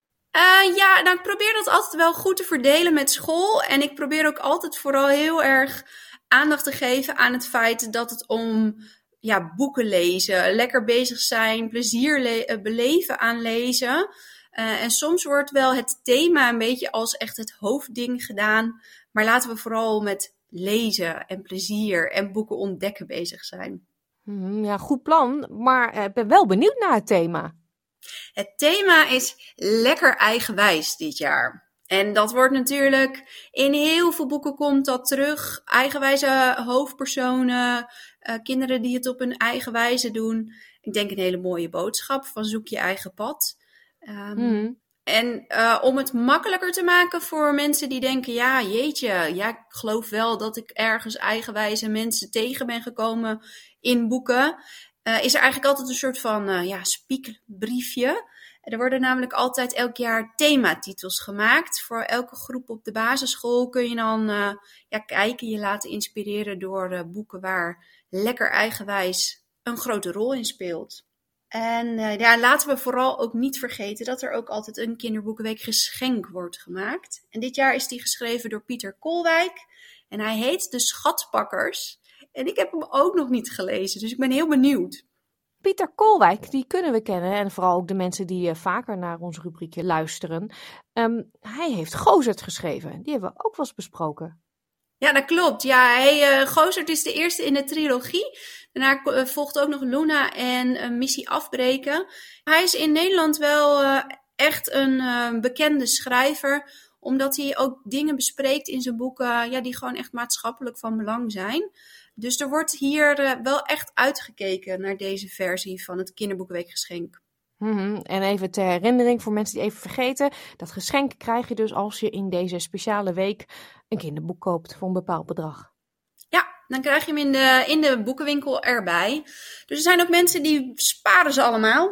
Uh, ja, nou ik probeer dat altijd wel goed te verdelen met school. En ik probeer ook altijd vooral heel erg aandacht te geven aan het feit dat het om ja, boeken lezen, lekker bezig zijn, plezier le- beleven aan lezen. Uh, en soms wordt wel het thema een beetje als echt het hoofdding gedaan. Maar laten we vooral met lezen en plezier en boeken ontdekken bezig zijn. Hmm, ja, goed plan, maar ik ben wel benieuwd naar het thema. Het thema is lekker eigenwijs dit jaar. En dat wordt natuurlijk, in heel veel boeken komt dat terug. Eigenwijze hoofdpersonen, uh, kinderen die het op hun eigen wijze doen. Ik denk een hele mooie boodschap van zoek je eigen pad. Um, hmm. En uh, om het makkelijker te maken voor mensen die denken, ja jeetje, ja, ik geloof wel dat ik ergens eigenwijze mensen tegen ben gekomen in boeken. Uh, is er eigenlijk altijd een soort van uh, ja, spiekbriefje. Er worden namelijk altijd elk jaar thematitels gemaakt. Voor elke groep op de basisschool kun je dan uh, ja, kijken, je laten inspireren door uh, boeken waar lekker eigenwijs een grote rol in speelt. En uh, ja, laten we vooral ook niet vergeten dat er ook altijd een Kinderboekenweek geschenk wordt gemaakt. En dit jaar is die geschreven door Pieter Kolwijk. En hij heet De Schatpakkers. En ik heb hem ook nog niet gelezen, dus ik ben heel benieuwd. Pieter Kolwijk, die kunnen we kennen. En vooral ook de mensen die uh, vaker naar ons rubriekje luisteren. Um, hij heeft Gozert geschreven. Die hebben we ook wel eens besproken. Ja, dat klopt. Ja, hij, uh, Gozert is de eerste in de trilogie. Daarna uh, volgt ook nog Luna en uh, Missie Afbreken. Hij is in Nederland wel uh, echt een uh, bekende schrijver, omdat hij ook dingen bespreekt in zijn boeken ja, die gewoon echt maatschappelijk van belang zijn. Dus er wordt hier uh, wel echt uitgekeken naar deze versie van het Kinderboekenweekgeschenk. Mm-hmm. En even ter herinnering voor mensen die even vergeten, dat geschenk krijg je dus als je in deze speciale week een kinderboek koopt voor een bepaald bedrag. Ja, dan krijg je hem in de, in de boekenwinkel erbij. Dus er zijn ook mensen die sparen ze allemaal.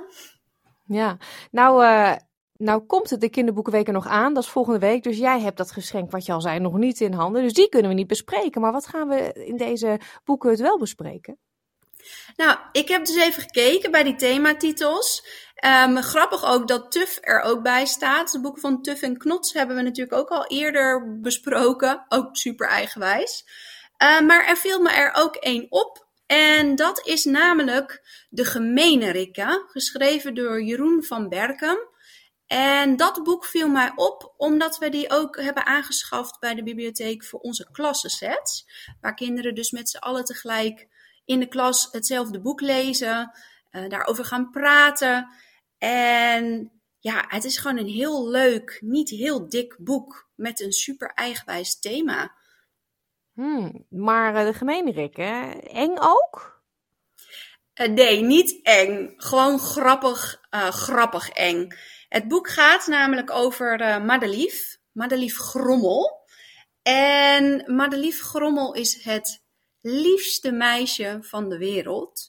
Ja, nou, uh, nou komt het de Kinderboekenweek er nog aan, dat is volgende week. Dus jij hebt dat geschenk, wat je al zei, nog niet in handen. Dus die kunnen we niet bespreken. Maar wat gaan we in deze boeken het wel bespreken? Nou, ik heb dus even gekeken bij die thematitels. Um, grappig ook dat Tuf er ook bij staat. De boeken van Tuf en Knots hebben we natuurlijk ook al eerder besproken. Ook super eigenwijs. Uh, maar er viel me er ook één op. En dat is namelijk De Gemeenerikken, geschreven door Jeroen van Berkem. En dat boek viel mij op, omdat we die ook hebben aangeschaft bij de bibliotheek voor onze klassensets. Waar kinderen dus met z'n allen tegelijk in de klas hetzelfde boek lezen, uh, daarover gaan praten. En ja, het is gewoon een heel leuk, niet heel dik boek met een super eigenwijs thema. Hmm, maar uh, De Gemeenerikken, eng ook? Uh, nee, niet eng. Gewoon grappig, uh, grappig eng. Het boek gaat namelijk over uh, Madelief, Madelief Grommel. En Madelief Grommel is het liefste meisje van de wereld.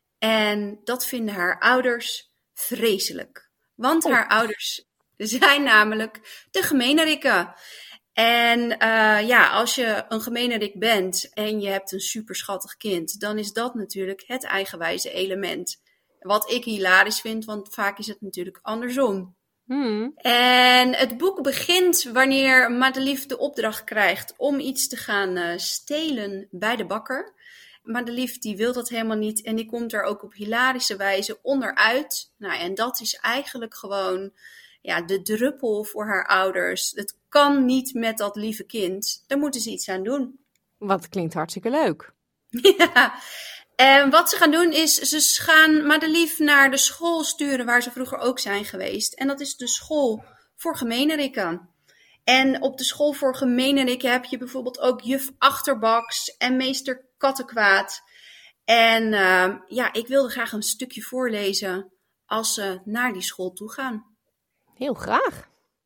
En dat vinden haar ouders vreselijk. Want oh. haar ouders zijn namelijk de Gemeenerikken. En uh, ja, als je een gemenerik bent en je hebt een superschattig kind, dan is dat natuurlijk het eigenwijze element. Wat ik hilarisch vind, want vaak is het natuurlijk andersom. Hmm. En het boek begint wanneer Madelief de opdracht krijgt om iets te gaan uh, stelen bij de bakker. Madelief die wil dat helemaal niet en die komt er ook op hilarische wijze onderuit. Nou, en dat is eigenlijk gewoon ja, de druppel voor haar ouders. Het kan niet met dat lieve kind. Daar moeten ze iets aan doen. Wat klinkt hartstikke leuk. Ja. En wat ze gaan doen is, ze gaan Madelief naar de school sturen waar ze vroeger ook zijn geweest. En dat is de school voor gemenerikken. En op de school voor gemenerikken heb je bijvoorbeeld ook juf Achterbaks en meester Kattenkwaad. En uh, ja, ik wilde graag een stukje voorlezen als ze naar die school toe gaan. Heel graag.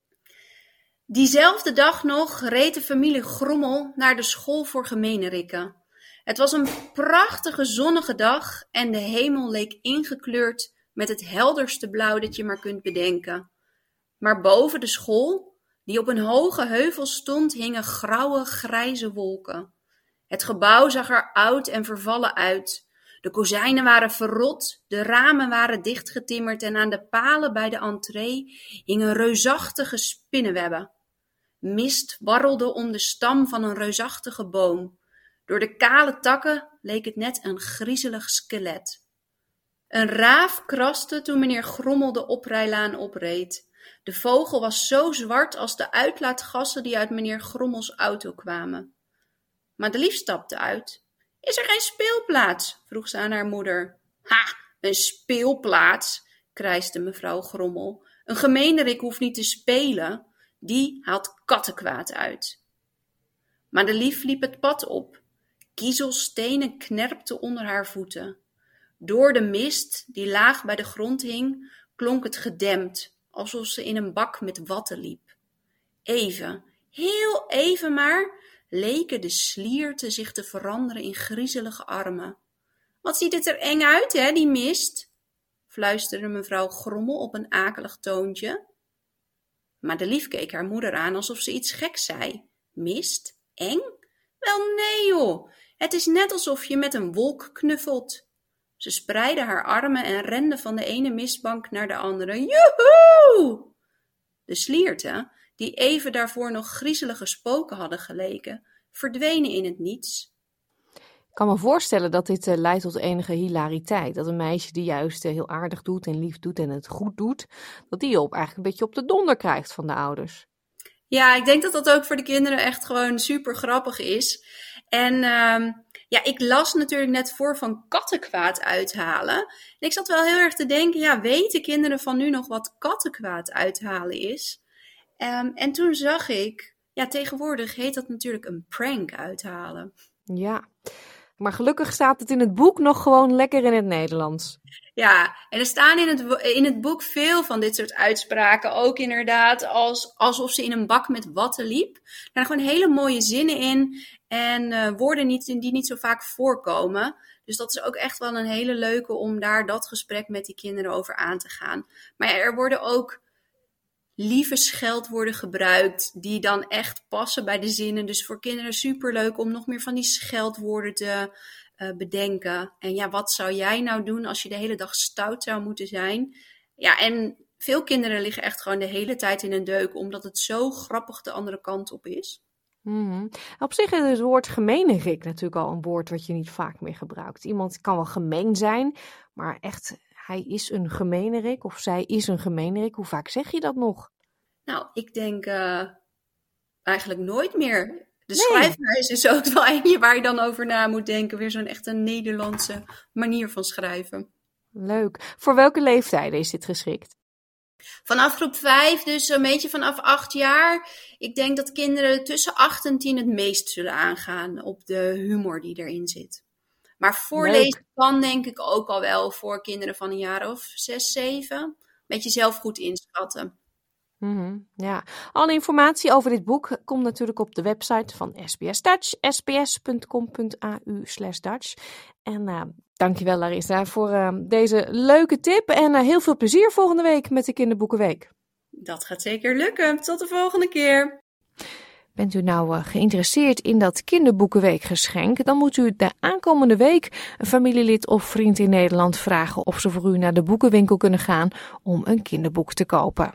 Diezelfde dag nog reed de familie Grommel naar de school voor gemenerikken. Het was een prachtige zonnige dag en de hemel leek ingekleurd met het helderste blauw dat je maar kunt bedenken. Maar boven de school, die op een hoge heuvel stond, hingen grauwe, grijze wolken. Het gebouw zag er oud en vervallen uit. De kozijnen waren verrot, de ramen waren dichtgetimmerd en aan de palen bij de entree hingen reusachtige spinnenwebben. Mist warrelde om de stam van een reusachtige boom. Door de kale takken leek het net een griezelig skelet. Een raaf kraste toen meneer Grommel de oprijlaan opreed. De vogel was zo zwart als de uitlaatgassen die uit meneer Grommels auto kwamen. Madelief stapte uit. Is er geen speelplaats? Vroeg ze aan haar moeder. Ha, een speelplaats, krijste mevrouw Grommel. Een gemenerik hoeft niet te spelen. Die haalt kattenkwaad uit. Madelief liep het pad op. Kiezelstenen knerpten onder haar voeten. Door de mist die laag bij de grond hing, klonk het gedempt, alsof ze in een bak met watten liep. Even, heel even maar, leken de slierten zich te veranderen in griezelige armen. Wat ziet het er eng uit, hè, die mist? Fluisterde mevrouw Grommel op een akelig toontje. Madelief keek haar moeder aan alsof ze iets geks zei. Mist? Eng? Wel nee joh, het is net alsof je met een wolk knuffelt. Ze spreidde haar armen en rende van de ene mistbank naar de andere. Joehoe! De slierten, die even daarvoor nog griezelige spoken hadden geleken, verdwenen in het niets. Ik kan me voorstellen dat dit uh, leidt tot enige hilariteit. Dat een meisje die juist uh, heel aardig doet en lief doet en het goed doet, dat die op eigenlijk een beetje op de donder krijgt van de ouders. Ja, ik denk dat dat ook voor de kinderen echt gewoon super grappig is. En uh, ja, ik las natuurlijk net voor van kattenkwaad uithalen. En ik zat wel heel erg te denken, ja, weten kinderen van nu nog wat kattenkwaad uithalen is? Um, en toen zag ik, ja, tegenwoordig heet dat natuurlijk een prank uithalen. Ja, maar gelukkig staat het in het boek nog gewoon lekker in het Nederlands. Ja, en er staan in het, in het boek veel van dit soort uitspraken. Ook inderdaad als, alsof ze in een bak met watten liep. Er zijn gewoon hele mooie zinnen in. En uh, woorden niet, die niet zo vaak voorkomen. Dus dat is ook echt wel een hele leuke om daar dat gesprek met die kinderen over aan te gaan. Maar ja, er worden ook lieve scheldwoorden gebruikt die dan echt passen bij de zinnen. Dus voor kinderen superleuk om nog meer van die scheldwoorden te uh, bedenken. En ja, wat zou jij nou doen als je de hele dag stout zou moeten zijn? Ja, en veel kinderen liggen echt gewoon de hele tijd in een deuk, omdat het zo grappig de andere kant op is. Mm-hmm. Op zich is het woord gemeenerik natuurlijk al een woord wat je niet vaak meer gebruikt. Iemand kan wel gemeen zijn, maar echt, hij is een gemeenerik of zij is een gemeenerik. Hoe vaak zeg je dat nog? Nou, ik denk uh, eigenlijk nooit meer. De nee. schrijfwijze is ook wel eentje waar je dan over na moet denken. Weer zo'n echt een Nederlandse manier van schrijven. Leuk. Voor welke leeftijden is dit geschikt? Vanaf groep vijf, dus een beetje vanaf acht jaar. Ik denk dat kinderen tussen acht en tien het meest zullen aangaan op de humor die erin zit. Maar voorlezen kan denk ik ook al wel voor kinderen van een jaar of zes, zeven. Beetje zelf goed inschatten. Mm-hmm, ja. Alle informatie over dit boek komt natuurlijk op de website van S B S Dutch, sbs.com.au slash Dutch. En uh, dankjewel Larissa voor uh, deze leuke tip en uh, heel veel plezier volgende week met de Kinderboekenweek. Dat gaat zeker lukken. Tot de volgende keer. Bent u nou uh, geïnteresseerd in dat kinderboekenweekgeschenk, dan moet u de aankomende week een familielid of vriend in Nederland vragen of ze voor u naar de boekenwinkel kunnen gaan om een kinderboek te kopen.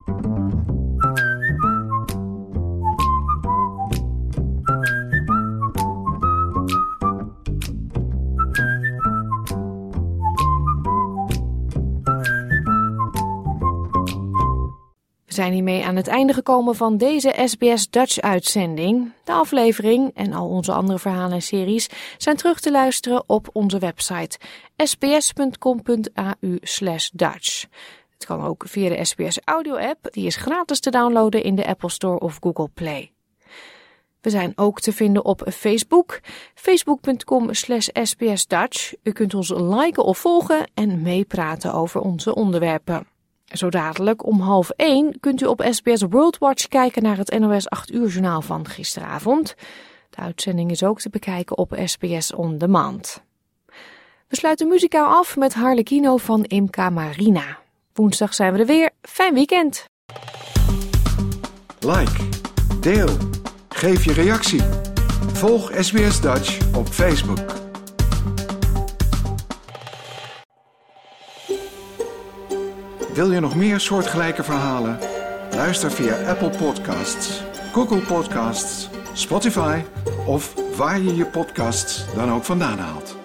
We zijn hiermee aan het einde gekomen van deze S B S Dutch uitzending. De aflevering en al onze andere verhalen en series zijn terug te luisteren op onze website sbs.com.au slash Dutch. Het kan ook via de S B S audio app, die is gratis te downloaden in de Apple Store of Google Play. We zijn ook te vinden op Facebook, facebook.com slash sbsdutch. U kunt ons liken of volgen en meepraten over onze onderwerpen. Zo dadelijk om half één kunt u op S B S World Watch kijken naar het N O S acht uur journaal van gisteravond. De uitzending is ook te bekijken op S B S On Demand. We sluiten muzikaal af met Harlequino van Imca Marina. Woensdag zijn we er weer. Fijn weekend! Like, deel, geef je reactie. Volg S B S Dutch op Facebook. Wil je nog meer soortgelijke verhalen? Luister via Apple Podcasts, Google Podcasts, Spotify of waar je je podcasts dan ook vandaan haalt.